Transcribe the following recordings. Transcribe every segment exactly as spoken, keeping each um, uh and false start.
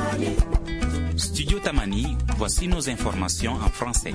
Studio Tamani, voici nos informations en français.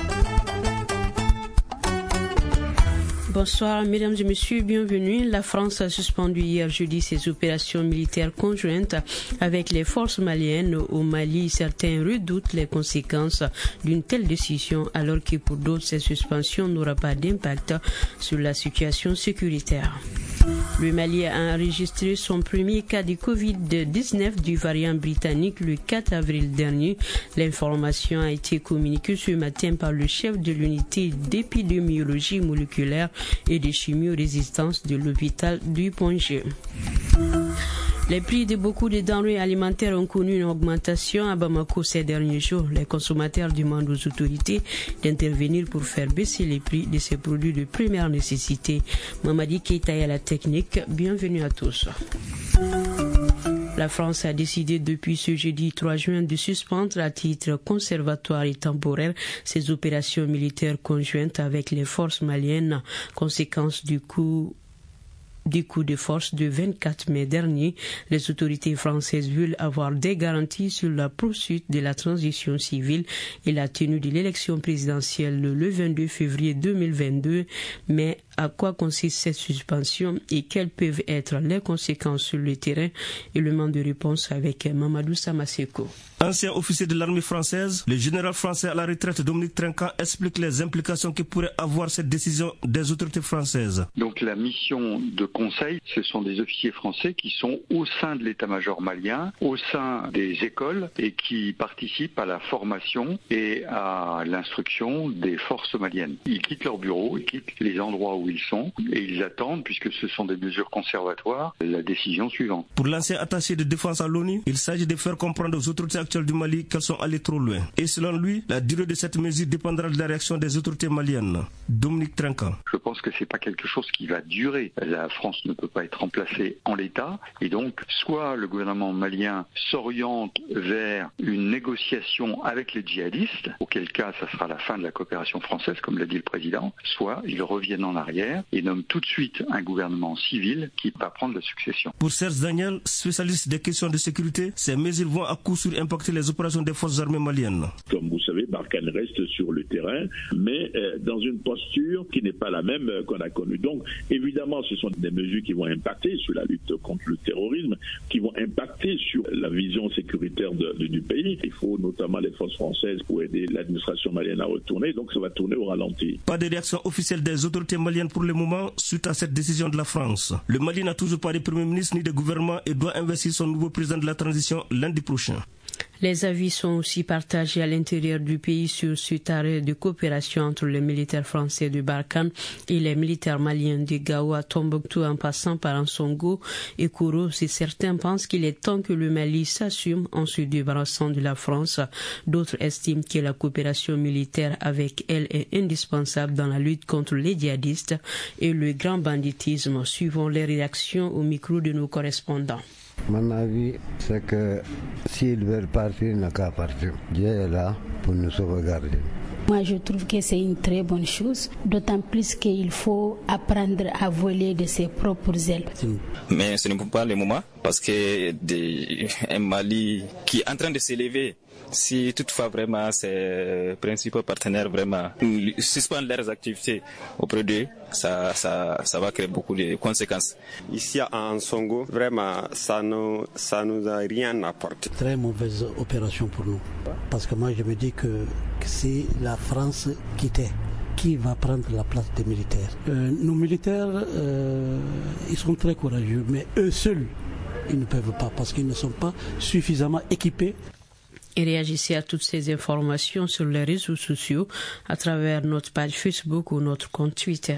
Bonsoir, mesdames et messieurs, bienvenue. La France a suspendu hier jeudi ses opérations militaires conjointes avec les forces maliennes au Mali. Certains redoutent les conséquences d'une telle décision, alors que pour d'autres, cette suspension n'aura pas d'impact sur la situation sécuritaire. Le Mali a enregistré son premier cas de covid dix-neuf du variant britannique le quatre avril dernier. L'information a été communiquée ce matin par le chef de l'unité d'épidémiologie moléculaire et de chimio-résistance de l'hôpital du Pongé. Les prix de beaucoup de denrées alimentaires ont connu une augmentation à Bamako ces derniers jours. Les consommateurs demandent aux autorités d'intervenir pour faire baisser les prix de ces produits de première nécessité. Mamadi Keita est à la technique. Bienvenue à tous. La France a décidé depuis ce jeudi trois juin de suspendre à titre conservatoire et temporaire ses opérations militaires conjointes avec les forces maliennes, conséquence du coup du coup de force de vingt-quatre mai dernier. Les autorités françaises veulent avoir des garanties sur la poursuite de la transition civile et la tenue de l'élection présidentielle le vingt-deux février deux mille vingt-deux. Mais à quoi consiste cette suspension et quelles peuvent être les conséquences sur le terrain? Élément de réponse avec Mamadou Samaseko. Ancien officier de l'armée française, le général français à la retraite Dominique Trinquant explique les implications que pourrait avoir cette décision des autorités françaises. Donc la mission de conseil, ce sont des officiers français qui sont au sein de l'état-major malien, au sein des écoles et qui participent à la formation et à l'instruction des forces maliennes. Ils quittent leur bureau, ils quittent les endroits où ils sont et ils attendent, puisque ce sont des mesures conservatoires, la décision suivante. Pour l'ancien attaché de défense à l'ONU, il s'agit de faire comprendre aux autorités actuelles du Mali qu'elles sont allées trop loin. Et selon lui, la durée de cette mesure dépendra de la réaction des autorités maliennes. Dominique Trinquant. Je pense que c'est pas quelque chose qui va durer. La France ne peut pas être remplacée en l'état et donc soit le gouvernement malien s'oriente vers une négociation avec les djihadistes, auquel cas ça sera la fin de la coopération française comme l'a dit le président, soit ils reviennent en arrière et nomment tout de suite un gouvernement civil qui va prendre la succession. Pour Serge Daniel, spécialiste des questions de sécurité, ces mesures vont à coup sûr impacter les opérations des forces armées maliennes. Comme vous savez, Barkhane reste sur le terrain, mais euh, dans une posture qui n'est pas la même euh, qu'on a connue. Donc, évidemment, ce sont des mesures qui vont impacter sur la lutte contre le terrorisme, qui vont impacter sur la vision sécuritaire de, de, du pays. Il faut notamment les forces françaises pour aider l'administration malienne à retourner, donc ça va tourner au ralenti. Pas de réaction officielle des autorités maliennes pour le moment suite à cette décision de la France. Le Mali n'a toujours pas de premier ministre ni de gouvernement et doit investir son nouveau président de la transition lundi prochain. Les avis sont aussi partagés à l'intérieur du pays sur cet arrêt de coopération entre les militaires français de Barkhane et les militaires maliens de Gao à Tombouctou en passant par Ansongo et Kourou. Si certains pensent qu'il est temps que le Mali s'assume en se débarrassant de la France, d'autres estiment que la coopération militaire avec elle est indispensable dans la lutte contre les djihadistes et le grand banditisme, suivant les réactions au micro de nos correspondants. Mon avis, c'est que s'ils veulent partir, ils n'ont qu'à partir. Dieu est là pour nous sauvegarder. Moi, je trouve que c'est une très bonne chose, d'autant plus qu'il faut apprendre à voler de ses propres ailes. Mais ce n'est pas le moment, parce que des, un Mali qui est en train de s'élever, si toutefois vraiment ses principaux partenaires vraiment suspendent leurs activités auprès d'eux, ça, ça, ça va créer beaucoup de conséquences. Ici à Ansongo, vraiment, ça ne ça nous a rien apporté. Très mauvaise opération pour nous, parce que moi je me dis que, que si la France quittait, qui va prendre la place des militaires? euh, Nos militaires, euh, ils sont très courageux, mais eux seuls, ils ne peuvent pas, parce qu'ils ne sont pas suffisamment équipés. Et réagissez à toutes ces informations sur les réseaux sociaux à travers notre page Facebook ou notre compte Twitter.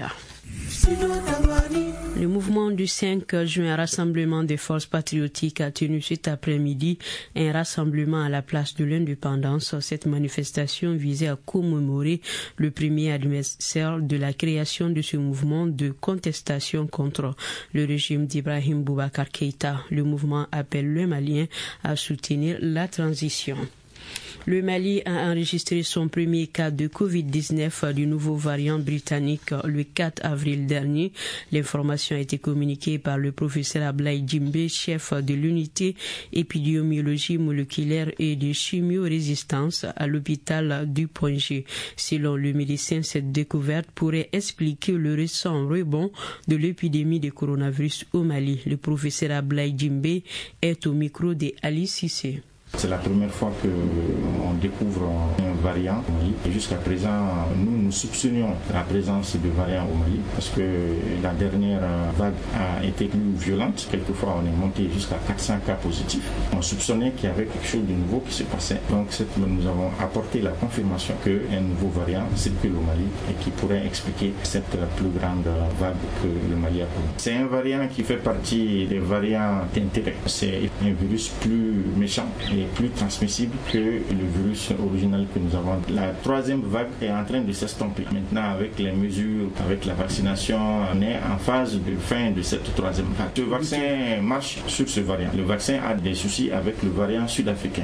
Le mouvement du cinq juin, rassemblement des forces patriotiques, a tenu cet après-midi un rassemblement à la place de l'Indépendance. Cette manifestation visait à commémorer le premier anniversaire de la création de ce mouvement de contestation contre le régime d'Ibrahim Boubacar Keïta. Le mouvement appelle le Malien à soutenir la transition. Le Mali a enregistré son premier cas de covid dix-neuf du nouveau variant britannique le quatre avril dernier. L'information a été communiquée par le professeur Ablaye Djimbe, chef de l'unité épidémiologie moléculaire et de chimio-résistance à l'hôpital du Point G. Selon le médecin, cette découverte pourrait expliquer le récent rebond de l'épidémie de coronavirus au Mali. Le professeur Ablaye Djimbe est au micro de Ali Cissé. C'est la première fois qu'on découvre un variant au Mali. Et jusqu'à présent, nous, nous soupçonnions la présence de variants au Mali parce que la dernière vague a été plus violente. Quelquefois, on est monté jusqu'à quatre cents cas positifs. On soupçonnait qu'il y avait quelque chose de nouveau qui se passait. Donc, nous avons apporté la confirmation qu'un nouveau variant circule au Mali et qui pourrait expliquer cette plus grande vague que le Mali a connue. C'est un variant qui fait partie des variants d'intérêt. C'est un virus plus méchant et plus transmissible que le virus original que nous avons. La troisième vague est en train de s'estomper. Maintenant, avec les mesures, avec la vaccination, on est en phase de fin de cette troisième vague. Ce vaccin marche sur ce variant. Le vaccin a des soucis avec le variant sud-africain.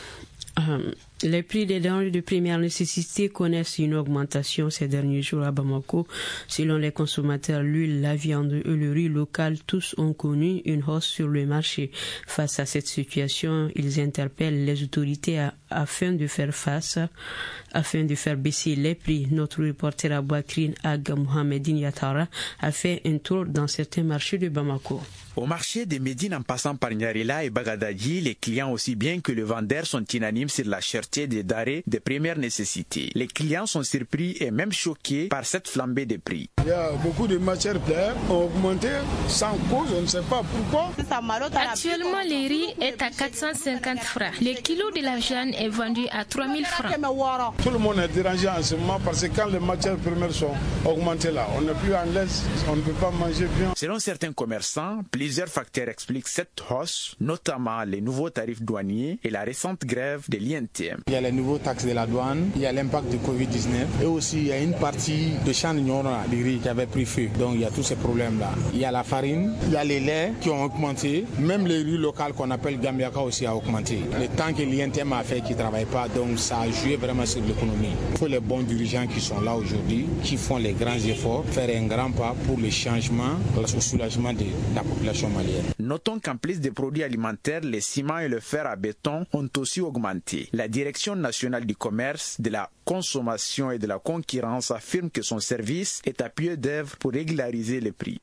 Euh, les prix des denrées de première nécessité connaissent une augmentation ces derniers jours à Bamako. Selon les consommateurs, l'huile, la viande et le riz local, tous ont connu une hausse sur le marché. Face à cette situation, ils interpellent les autorités à, afin de faire face, afin de faire baisser les prix. Notre reporter à Bouakrine Ag Mohamedine Yatara a fait un tour dans certains marchés de Bamako. Au marché de Médine en passant par Nyarila et Bagadadji, les clients aussi bien que le vendeur sont unanimes sur la cherté des denrées de première nécessité. Les clients sont surpris et même choqués par cette flambée de prix. Il y a beaucoup de matières premières qui ont augmenté sans cause, on ne sait pas pourquoi. Actuellement, le riz est à quatre cent cinquante francs. Le kilo de la viande est vendu à trois mille francs. Tout le monde est dérangé en ce moment parce que quand les matières premières sont augmentées là, on n'est plus en l'aise, on ne peut pas manger bien. Selon certains commerçants, plusieurs facteurs expliquent cette hausse, notamment les nouveaux tarifs douaniers et la récente grève de l'I N T M. Il y a les nouveaux taxes de la douane, il y a l'impact du covid dix-neuf et aussi il y a une partie de champ de riz qui avait pris feu. Donc il y a tous ces problèmes-là. Il y a la farine, il y a les laits qui ont augmenté, même les riz locaux qu'on appelle Gambiaka aussi a augmenté. Le temps que l'I N T M a fait qui ne travaille pas, donc ça a joué vraiment sur l'économie. Il faut les bons dirigeants qui sont là aujourd'hui, qui font les grands efforts, faire un grand pas pour le changement, le soulagement de la population malienne. Notons qu'en plus des produits alimentaires, les ciments et le fer à béton ont aussi augmenté. La Direction nationale du commerce, de la consommation et de la concurrence affirme que son service est à pied d'œuvre pour régulariser les prix.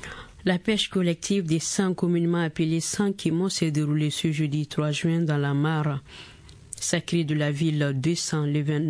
La pêche collective des sangs, communément appelée Sankimo, s'est déroulée ce jeudi trois juin dans la mare sacrée de la ville de San.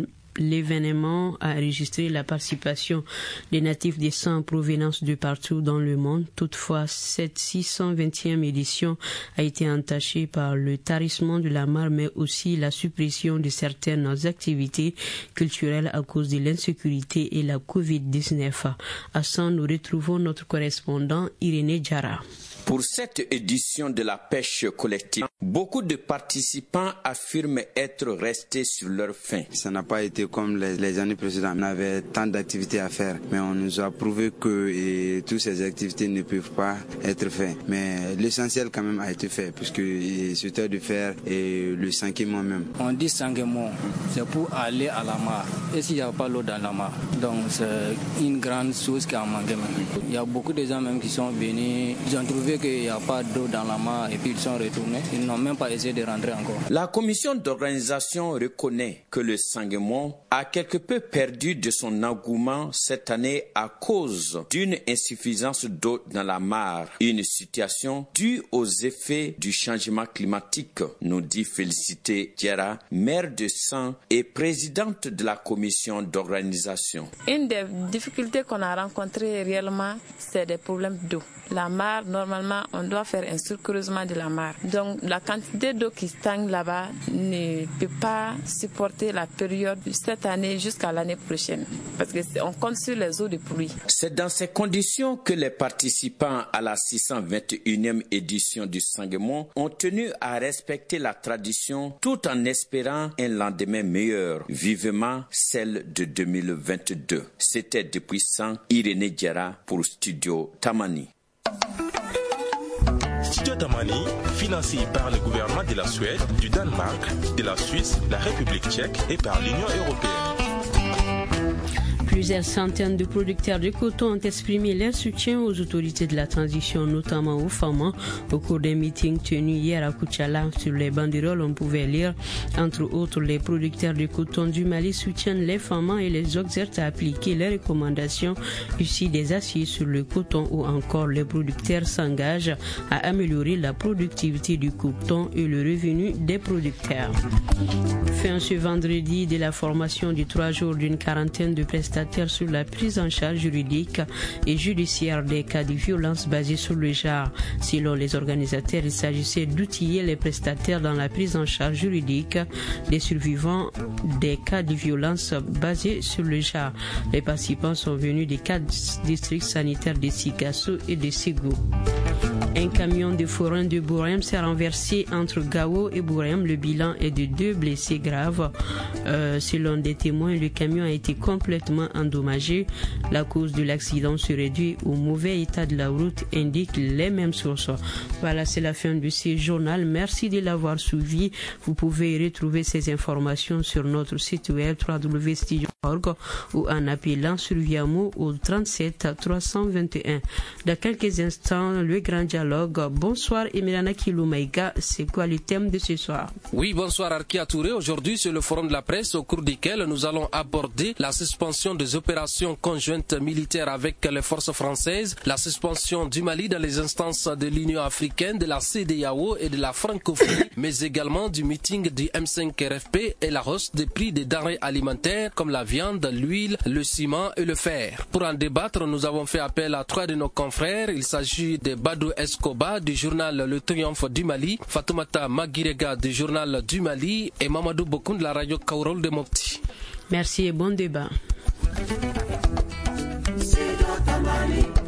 L'événement a enregistré la participation des natifs des sangs en provenance de partout dans le monde. Toutefois, cette six cent vingtième édition a été entachée par le tarissement de la mare, mais aussi la suppression de certaines activités culturelles à cause de l'insécurité et la covid dix-neuf. À San, nous retrouvons notre correspondant Irénée Diarra. Pour cette édition de la pêche collective, beaucoup de participants affirment être restés sur leur faim. Ça n'a pas été comme les, les années précédentes. On avait tant d'activités à faire, mais on nous a prouvé que et, toutes ces activités ne peuvent pas être faites. Mais l'essentiel quand même a été fait, puisque c'était de faire et le cinquième même. On dit cinquième, c'est pour aller à la mare. Et s'il n'y a pas l'eau dans la mare, donc c'est une grande chose qui a manqué. Il y a beaucoup de gens même qui sont venus, ils ont trouvé qu'il n'y a pas d'eau dans la mare et puis ils sont retournés. Ils n'ont même pas essayé de rentrer encore. La commission d'organisation reconnaît que le Sanguemont a quelque peu perdu de son engouement cette année à cause d'une insuffisance d'eau dans la mare. Une situation due aux effets du changement climatique, nous dit Félicité Diarra, maire de San et présidente de la commission d'organisation. Une des difficultés qu'on a rencontrées réellement, c'est des problèmes d'eau. La mare, normalement, on doit faire un surcreusement de la mare. Donc, la quantité d'eau qui stagne là-bas ne peut pas supporter la période de cette année jusqu'à l'année prochaine. Parce qu'on compte sur les eaux de pluie. C'est dans ces conditions que les participants à la six cent vingt et unième édition du Sanguemont ont tenu à respecter la tradition tout en espérant un lendemain meilleur, vivement celle de deux mille vingt-deux. C'était depuis San, Irénée Diarra pour Studio Tamani. Studio Tamani, financé par le gouvernement de la Suède, du Danemark, de la Suisse, la République tchèque et par l'Union européenne. Plusieurs centaines de producteurs de coton ont exprimé leur soutien aux autorités de la transition, notamment aux femmes. Au cours d'un meeting tenu hier à Koutchala, sur les banderoles, on pouvait lire, entre autres, les producteurs de coton du Mali soutiennent les femmes et les exhortent à appliquer les recommandations issues des assises sur le coton, ou encore les producteurs s'engagent à améliorer la productivité du coton et le revenu des producteurs. Fin ce vendredi de la formation de trois jours d'une quarantaine de prestataires sur la prise en charge juridique et judiciaire des cas de violence basés sur le genre. Selon les organisateurs, il s'agissait d'outiller les prestataires dans la prise en charge juridique des survivants des cas de violence basés sur le genre. Les participants sont venus des quatre districts sanitaires de Sikasso et de Ségou. Un camion de forain de Bourem s'est renversé entre Gao et Bourem. Le bilan est de deux blessés graves. Euh, selon des témoins, le camion a été complètement endommagé. La cause de l'accident se réduit au mauvais état de la route, indiquent les mêmes sources. Voilà, c'est la fin de ce journal. Merci de l'avoir suivi. Vous pouvez retrouver ces informations sur notre site web w w w point studio point org ou en appelant sur Viamo au trente-sept trois cent vingt et un. Dans quelques instants, le grand dialogue. Bonsoir Emirana Kiloumaïga, c'est quoi le thème de ce soir? Oui, bonsoir Arkia Touré. Aujourd'hui, c'est le forum de la presse au cours duquel nous allons aborder la suspension des opérations conjointes militaires avec les forces françaises, la suspension du Mali dans les instances de l'Union africaine, de la C D A O et de la francophonie, mais également du meeting du M cinq R F P et la hausse des prix des denrées alimentaires comme la viande, l'huile, le ciment et le fer. Pour en débattre, nous avons fait appel à trois de nos confrères. Il s'agit de Badou Escoba du journal Le Triomphe du Mali, Fatoumata Magirega du journal du Mali et Mamadou Bokoun de la radio Kaurol de Mopti. Merci et bon débat. Studio Tamani.